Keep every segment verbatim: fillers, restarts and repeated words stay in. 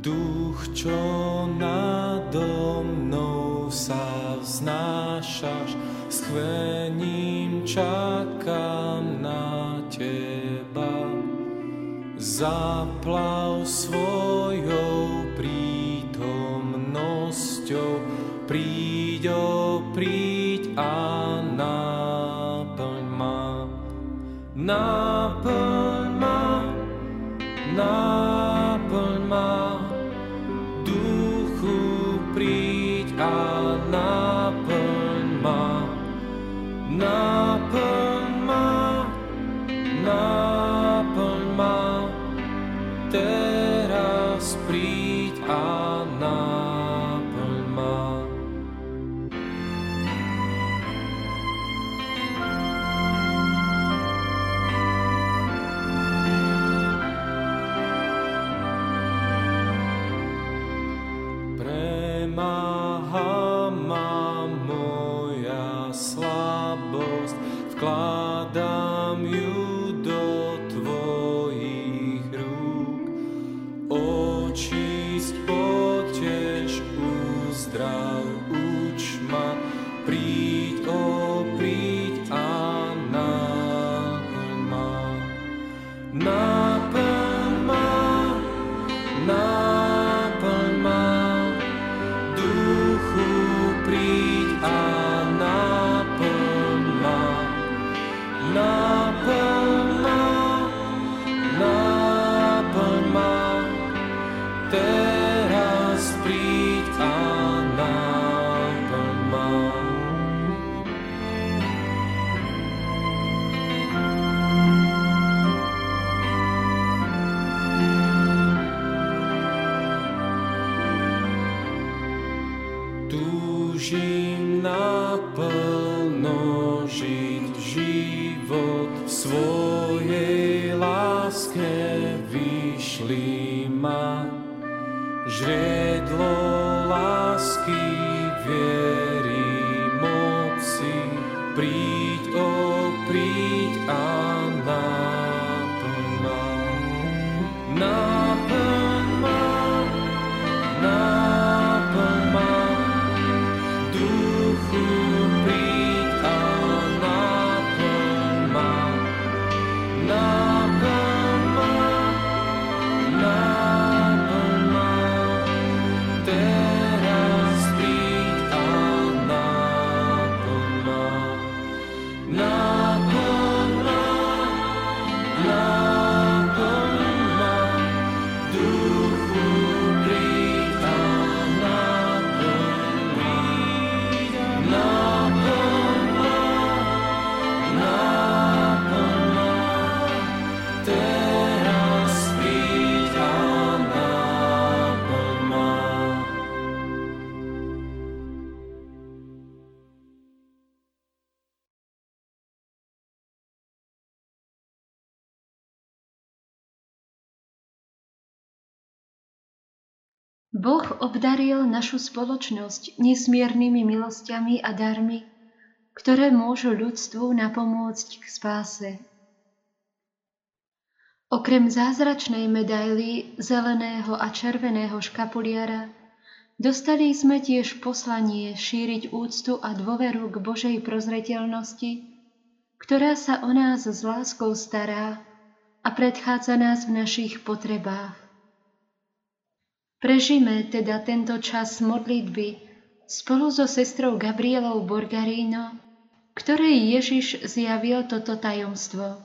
Duch, čo nado mnou sa vznášaš, s chvením čakám na teba. Zaplav svojou prítomnosťou, príď, o príď a náplň ma. Náplň ma, náplň ma, Duchu príď a náplň ma. Náplň ma, náplň ma, teraz príď a náplň ma. Premáha ma moja slabosť, vkladám ju do tvojich rúk. Očisť, potež, uzdrav, uč ma, príď, o príď a náplň ma. Náplň ma, náplň ma, Duchu príď a náplň ma. Náplň ma, náplň ma, teraz príď a náplň ma. Túžim naplno žiť život v svojej láske, vyšli ma. Žriedlo lásky, viery, moci, príď, o príď a náplň ma. Náplň ma, náplň ma, Duchu príď a náplň ma. Náplň ma, náplň ma, teraz príď a náplň ma. Náplň ma, náplň ma, Duchu príď a náplň ma. Náplň ma, náplň ma, teraz príď a náplň ma. Boh obdaril našu spoločnosť nesmiernými milosťami a darmi, ktoré môžu ľudstvu napomôcť k spáse. Okrem zázračnej medaily zeleného a červeného škapuliara dostali sme tiež poslanie šíriť úctu a dôveru k Božej prozreteľnosti, ktorá sa o nás s láskou stará a predchádza nás v našich potrebách. Prežime teda tento čas modlitby spolu so sestrou Gabrielou Borgarino, ktorej Ježiš zjavil toto tajomstvo.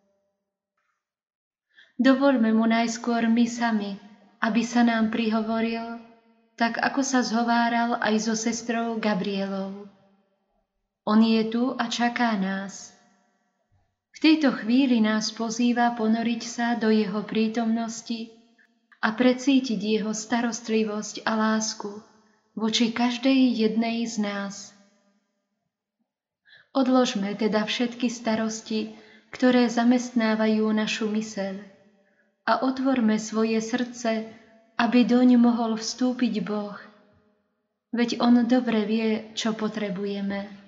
Dovoľme mu najskôr my sami, aby sa nám prihovoril, tak ako sa zhováral aj so sestrou Gabrielou. On je tu a čaká nás. V tejto chvíli nás pozýva ponoriť sa do jeho prítomnosti a precítiť jeho starostlivosť a lásku voči každej jednej z nás. Odložme teda všetky starosti, ktoré zamestnávajú našu myseľ, a otvorme svoje srdce, aby doň mohol vstúpiť Boh, veď on dobre vie, čo potrebujeme.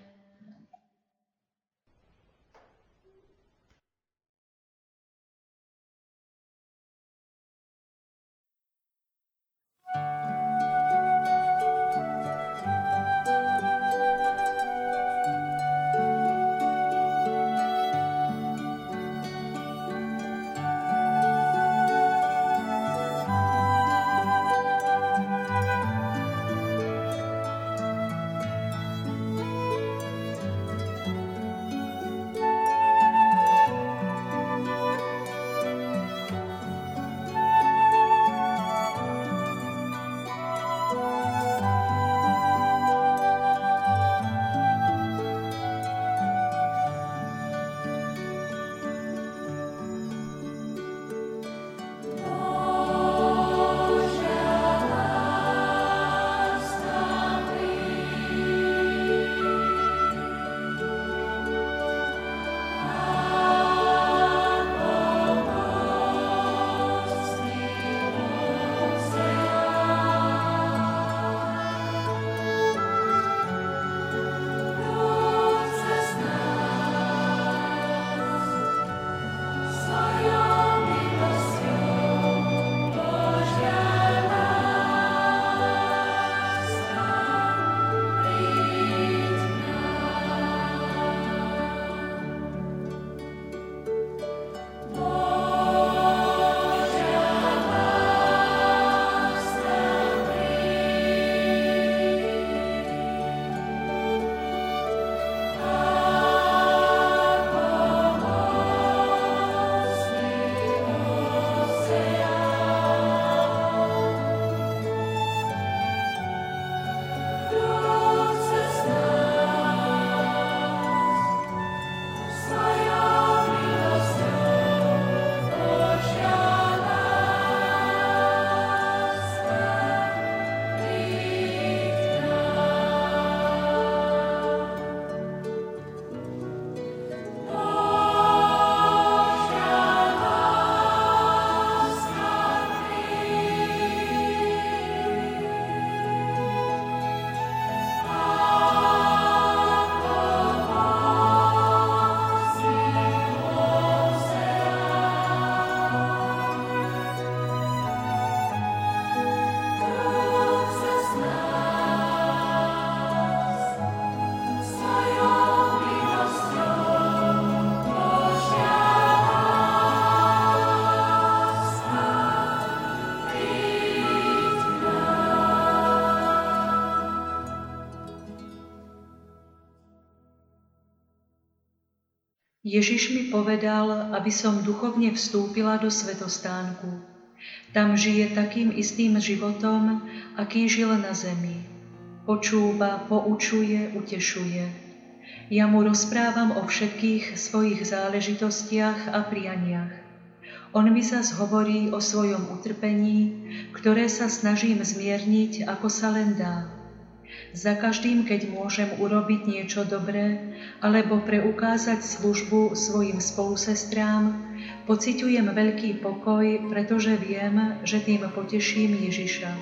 Ježiš mi povedal, aby som duchovne vstúpila do svätostánku. Tam žije takým istým životom, aký žil na zemi. Počúva, poučuje, utešuje. Ja mu rozprávam o všetkých svojich záležitostiach a prianiach. On mi zas hovorí o svojom utrpení, ktoré sa snažím zmierniť, ako sa len dá. Za každým, keď môžem urobiť niečo dobré alebo preukázať službu svojim spolusestrám, pociťujem veľký pokoj, pretože viem, že tým poteším Ježiša.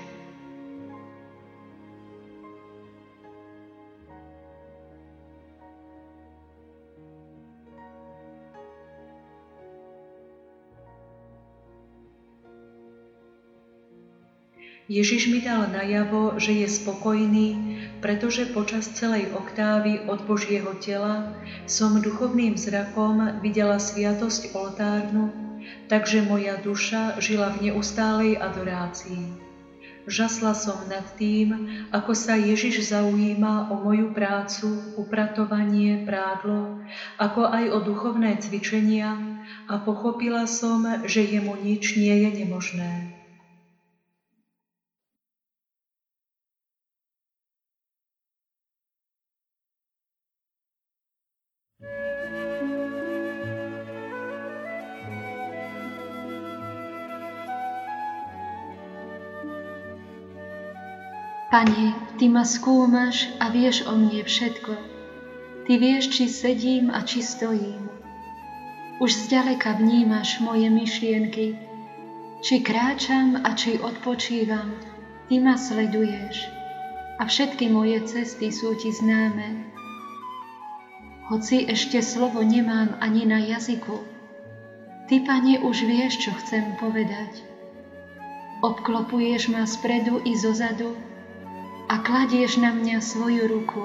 Ježiš mi dal najavo, že je spokojný, pretože počas celej oktávy od Božieho tela som duchovným zrakom videla sviatosť oltárnu, takže moja duša žila v neustálej adorácii. Žasla som nad tým, ako sa Ježiš zaujíma o moju prácu, upratovanie, prádlo, ako aj o duchovné cvičenia a pochopila som, že jemu nič nie je nemožné. Pane, Ty ma skúmaš a vieš o mne všetko. Ty vieš, či sedím a či stojím. Už zďaleka vnímaš moje myšlienky. Či kráčam a či odpočívam, Ty ma sleduješ. A všetky moje cesty sú Ti známe. Hoci ešte slovo nemám ani na jazyku, Ty, Pane, už vieš, čo chcem povedať. Obklopuješ ma spredu i zozadu a kladieš na mňa svoju ruku.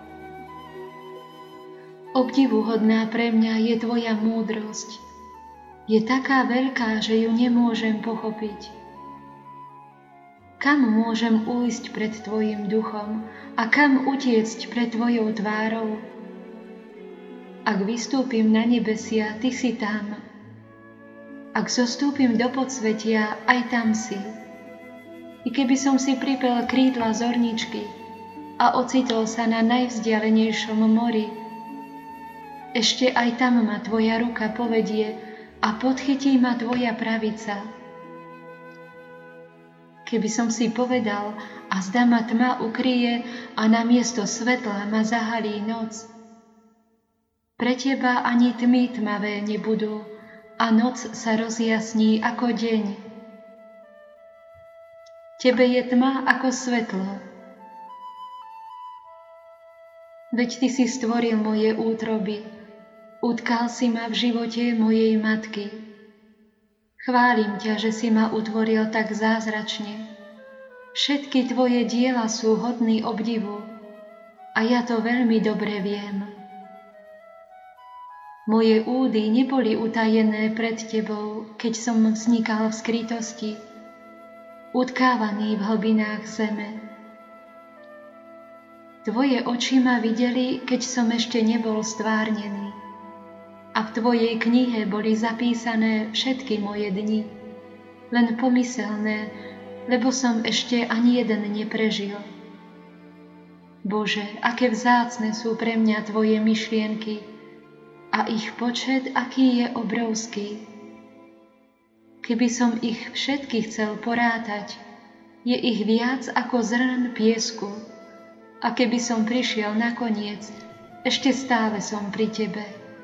Obdivuhodná pre mňa je Tvoja múdrosť. Je taká veľká, že ju nemôžem pochopiť. Kam môžem újsť pred Tvojim duchom a kam utiecť pred Tvojou tvárou? Ak vystúpim na nebesia, Ty si tam. Ak zostúpim do podsvetia, aj tam si. I keby som si pripel krídla zorničky a ocitol sa na najvzdialenejšom mori, ešte aj tam ma Tvoja ruka povedie a podchytí ma Tvoja pravica. Keby som si povedal a zda ma tma ukryje a namiesto svetla ma zahalí noc, pre Teba ani tmy tmavé nebudú a noc sa rozjasní ako deň. Tebe je tma ako svetlo. Veď Ty si stvoril moje útroby, utkal si ma v živote mojej matky. Chválim ťa, že si ma utvoril tak zázračne. Všetky Tvoje diela sú hodný obdivu a ja to veľmi dobre viem. Moje údy neboli utajené pred Tebou, keď som vznikal v skrytosti, utkávaný v hlbinách zeme. Tvoje oči ma videli, keď som ešte nebol stvárnený. A v Tvojej knihe boli zapísané všetky moje dni, len pomyselné, lebo som ešte ani jeden neprežil. Bože, aké vzácne sú pre mňa Tvoje myšlienky a ich počet, aký je obrovský. Keby som ich všetky chcel porátať, je ich viac ako zrn piesku. A keby som prišiel na koniec, ešte stále som pri Tebe.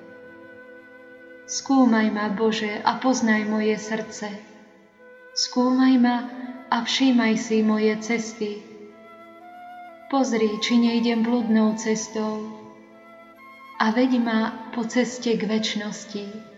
Skúmaj ma, Bože, a poznaj moje srdce. Skúmaj ma a všímaj si moje cesty. Pozri, či nejdem bludnou cestou a veď ma po ceste k večnosti.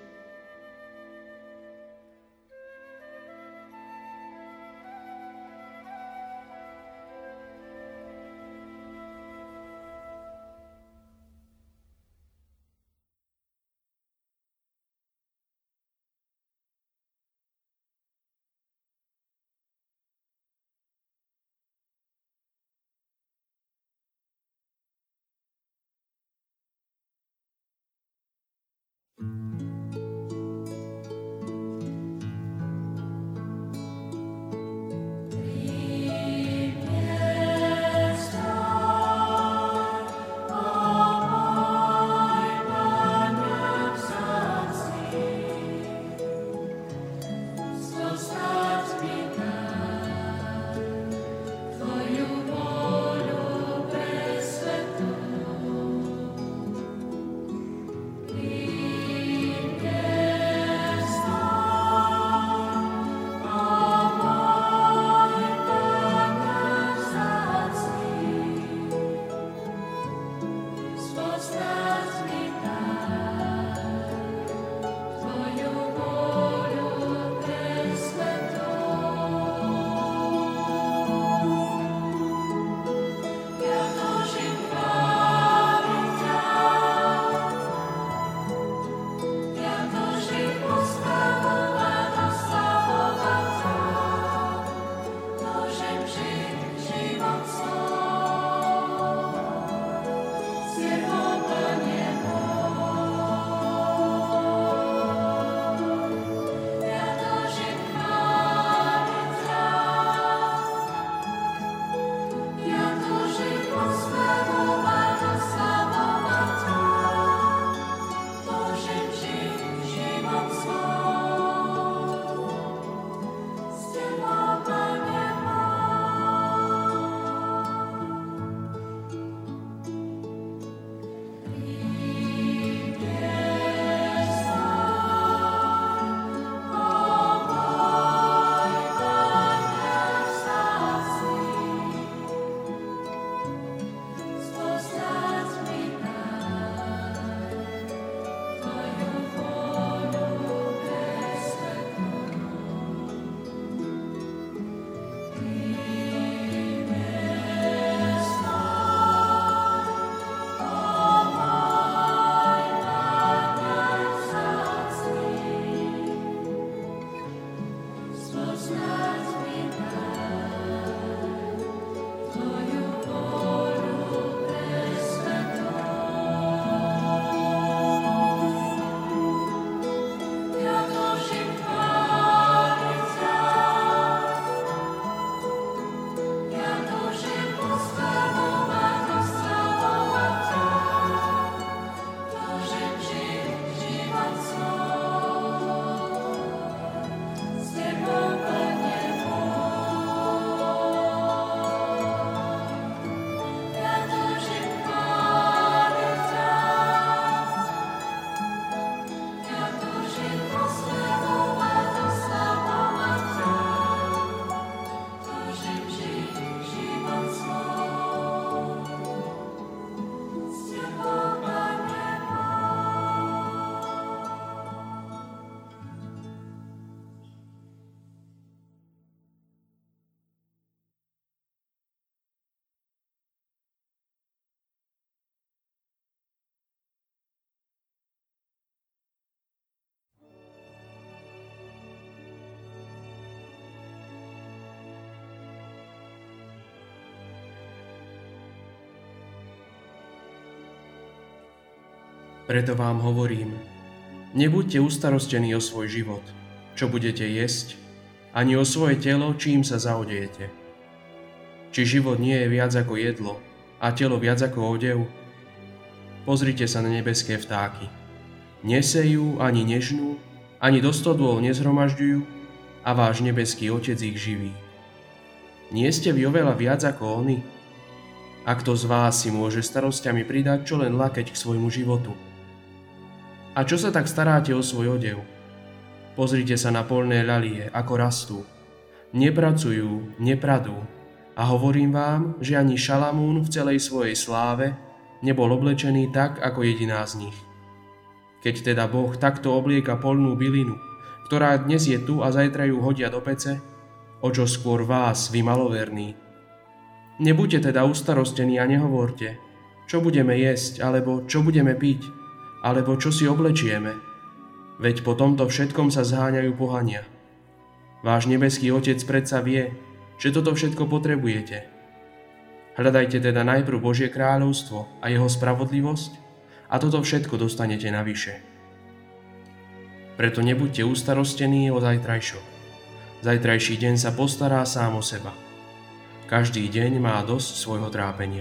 Preto vám hovorím, nebuďte ustarostení o svoj život, čo budete jesť, ani o svoje telo, čím sa zaodejete. Či život nie je viac ako jedlo a telo viac ako odev? Pozrite sa na nebeské vtáky. Nesejú ani nežnú, ani do stodôl nezhromažďujú a váš nebeský Otec ich živí. Nie ste vy oveľa viac ako oni? A kto z vás si môže starosťami pridať čo len lakeť k svojmu životu? A čo sa tak staráte o svoj odev? Pozrite sa na poľné ľalie, ako rastú. Nepracujú, nepradú. A hovorím vám, že ani Šalamún v celej svojej sláve nebol oblečený tak, ako jediná z nich. Keď teda Boh takto oblieka poľnú bylinu, ktorá dnes je tu a zajtra ju hodia do pece, o čo skôr vás, vy maloverní. Nebuďte teda ustarostení a nehovorte, čo budeme jesť, alebo čo budeme piť, alebo čo si oblečieme. Veď po tomto všetkom sa zháňajú pohania. Váš nebeský Otec predsa vie, že toto všetko potrebujete. Hľadajte teda najprv Božie kráľovstvo a jeho spravodlivosť a toto všetko dostanete navyše. Preto nebuďte ustarostení o zajtrajšok. Zajtrajší deň sa postará sám o seba. Každý deň má dosť svojho trápenia.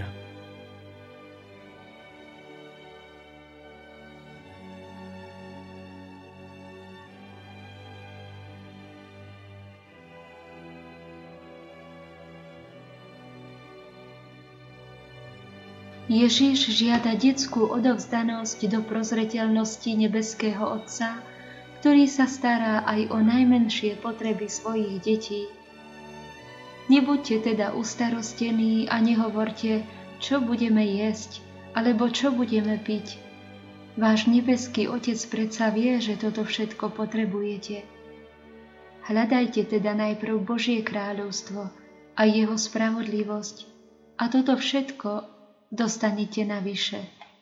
Ježiš žiada detskú odovzdanosť do prozreteľnosti nebeského Otca, ktorý sa stará aj o najmenšie potreby svojich detí. Nebuďte teda ustarostení a nehovorte, čo budeme jesť, alebo čo budeme piť. Váš nebeský Otec predsa vie, že toto všetko potrebujete. Hľadajte teda najprv Božie kráľovstvo a jeho spravodlivosť a toto všetko dostanete navyše.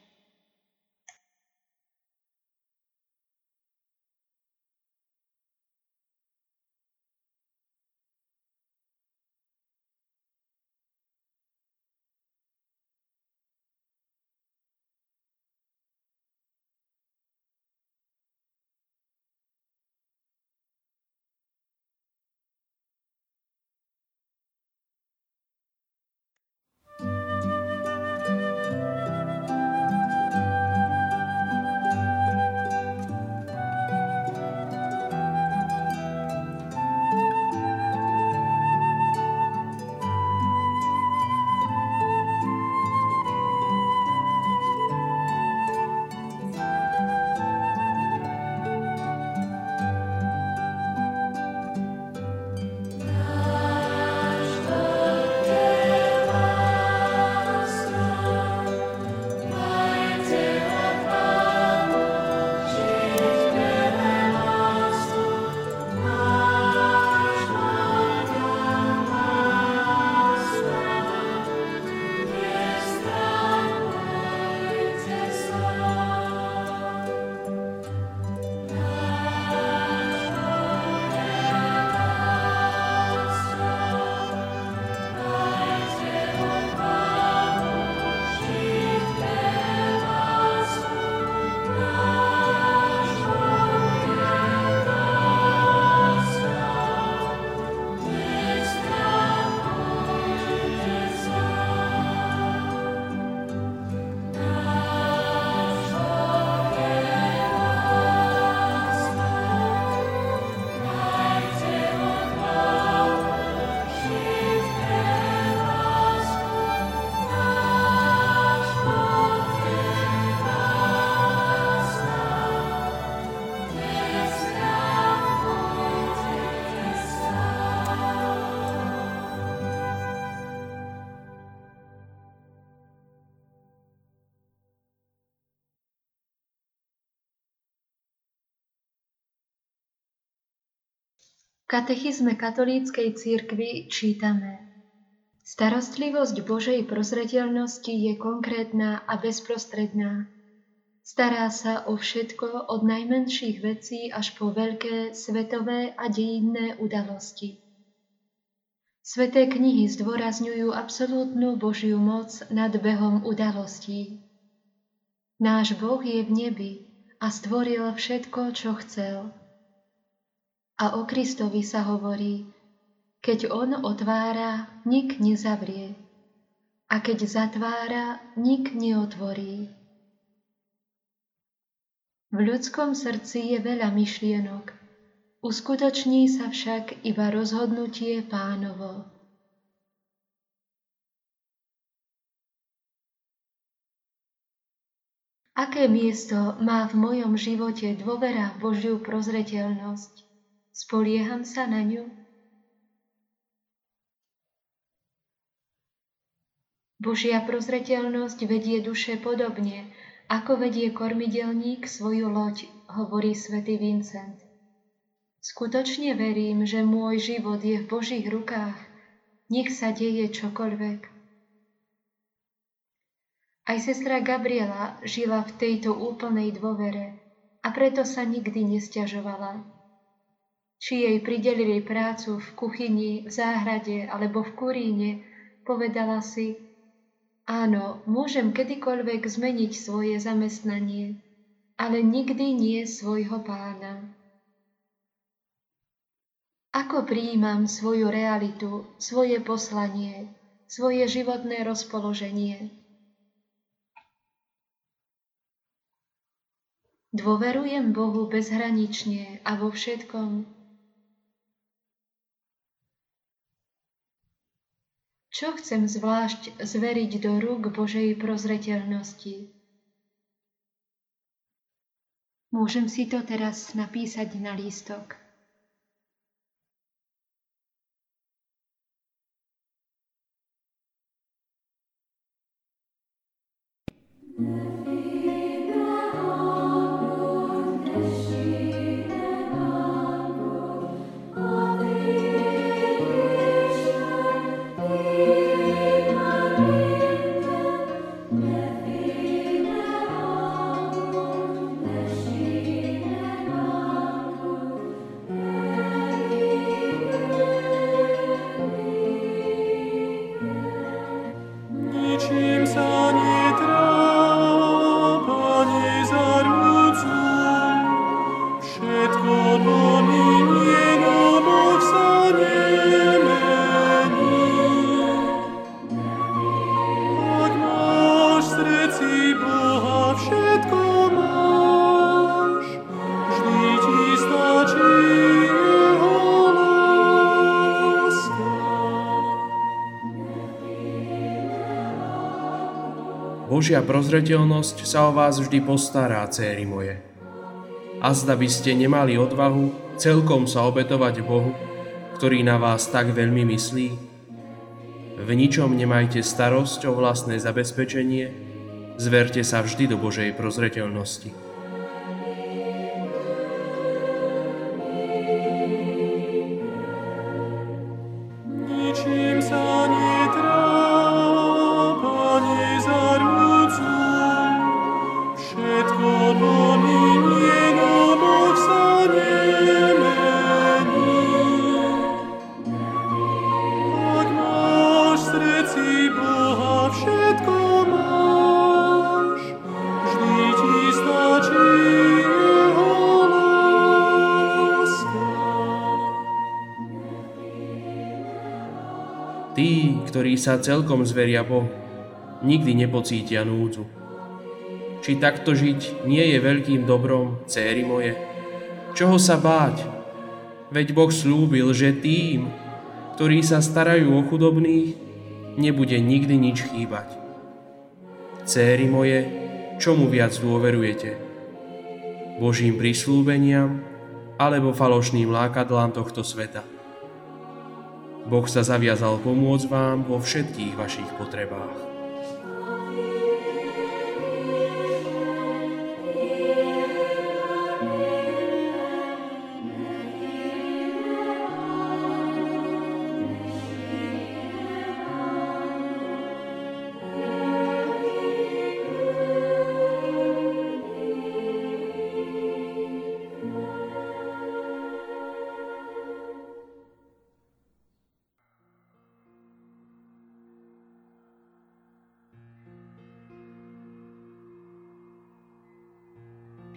V katechizme katolíckej cirkvi čítame: Starostlivosť Božej prozreteľnosti je konkrétna a bezprostredná. Stará sa o všetko od najmenších vecí až po veľké svetové a dejinné udalosti. Sväté knihy zdôrazňujú absolútnu Božiu moc nad behom udalostí. Náš Boh je v nebi a stvoril všetko, čo chcel. A o Kristovi sa hovorí, keď on otvára, nik nezavrie. A keď zatvára, nik neotvorí. V ľudskom srdci je veľa myšlienok, uskutoční sa však iba rozhodnutie Pánovo. Aké miesto má v mojom živote dôvera v Božiu prozreteľnosť? Spolieham sa na ňu? Božia prozreteľnosť vedie duše podobne, ako vedie kormidelník svoju loď, hovorí svätý Vincent. Skutočne verím, že môj život je v Božích rukách, nech sa deje čokoľvek. Aj sestra Gabriela žila v tejto úplnej dôvere a preto sa nikdy nesťažovala. Či jej pridelili prácu v kuchyni, v záhrade alebo v kuríne, povedala si: áno, môžem kedykoľvek zmeniť svoje zamestnanie, ale nikdy nie svojho Pána. Ako prijímam svoju realitu, svoje poslanie, svoje životné rozpoloženie? Dôverujem Bohu bezhranične a vo všetkom. Čo chcem zvlášť zveriť do rúk Božej prozreteľnosti? Môžem si to teraz napísať na lístok. Božia prozreteľnosť sa o vás vždy postará, céry moje. Azda by ste nemali odvahu celkom sa obetovať Bohu, ktorý na vás tak veľmi myslí? V ničom nemajte starosť o vlastné zabezpečenie, zverte sa vždy do Božej prozreteľnosti. Ničím sa netrápa, nezarmucuj, všetko pominie, no Boh sa nemení. Ak máš v srdci Boha, všetko máš, vždy ti stačí jeho láska. Tí, ktorí sa celkom zveria Bohu, nikdy nepocítia núdzu. Či takto žiť nie je veľkým dobrom, céry moje? Čoho sa báť? Veď Boh slúbil, že tým, ktorí sa starajú o chudobných, nebude nikdy nič chýbať. Céry moje, čomu viac dôverujete? Božím prisľúbeniam alebo falošným lákadlám tohto sveta? Boh sa zaviazal pomôcť vám vo všetkých vašich potrebách.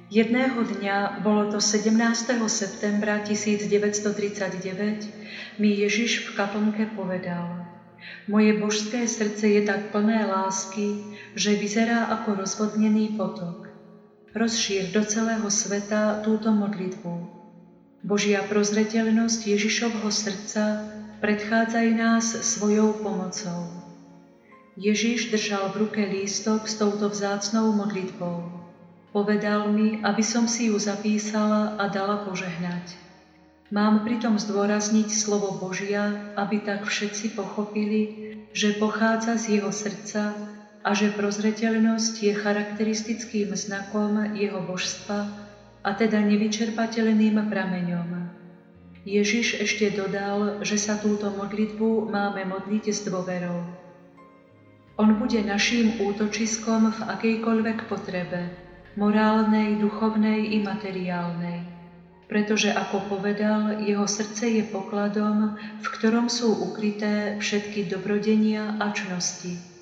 Jedného dňa, bolo to sedemnásteho septembra tisícdeväťstotridsaťdeväť, mi Ježiš v kaplnke povedal: Moje božské srdce je tak plné lásky, že vyzerá ako rozvodnený potok. Rozšír do celého sveta túto modlitbu. Božia prozreteľnosť Ježišovho srdca predchádzaj nás svojou pomocou. Ježiš držal v ruke lístok s touto vzácnou modlitbou. Povedal mi, aby som si ju zapísala a dala požehnať. Mám pritom zdôrazniť slovo Božia, aby tak všetci pochopili, že pochádza z jeho srdca a že prozreteľnosť je charakteristickým znakom jeho božstva a teda nevyčerpateľným prameňom. Ježiš ešte dodal, že sa túto modlitbu máme modliť s dôverou. On bude naším útočiskom v akejkoľvek potrebe, morálnej, duchovnej i materiálnej. Pretože, ako povedal, jeho srdce je pokladom, v ktorom sú ukryté všetky dobrodenia a čnosti.